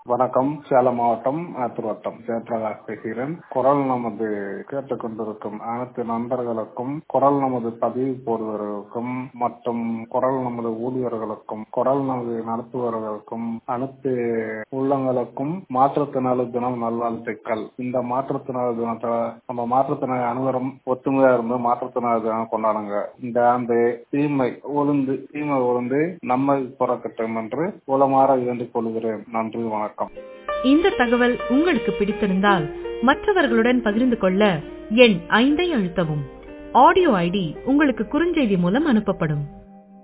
வணக்கம். சேலம் மாவட்டம் ஆத்தூர் வட்டம் ஜெயபிரகாஷ் பேசுகிறேன். குரல் நமது கேட்டுக்கொண்டிருக்கும் அனைத்து நண்பர்களுக்கும், குரல் நமது பதிவு போடுவர்களுக்கும் மற்றும் குரல் நமது ஊழியர்களுக்கும், குரல் நமது நடத்துபவர்களுக்கும், அனைத்து உள்ளங்களுக்கும் மாற்றுத்திறனாளி தினம் நல்வாழ்த்துக்கள். இந்த மாற்றுத்திறனாளி தினத்தை நம்ம மாற்றுத்திறனாளி அனைவரும் ஒத்துமையா இருந்து மாற்றுத்திறனாளி தினம் கொண்டாடுங்க. இந்த ஆண்டு தீமை ஒழுந்து நம்மை புறக்கட்டும் என்று உளமாற வேண்டிக் கொள்கிறேன். நன்றி, வணக்கம். இந்த தகவல் உங்களுக்கு பிடித்திருந்தால் மற்றவர்களுடன் பகிர்ந்து கொள்ள எண் 5 அழுத்தவும். ஆடியோ ஐடி உங்களுக்கு குறுஞ்செய்தி மூலம் அனுப்பப்படும்.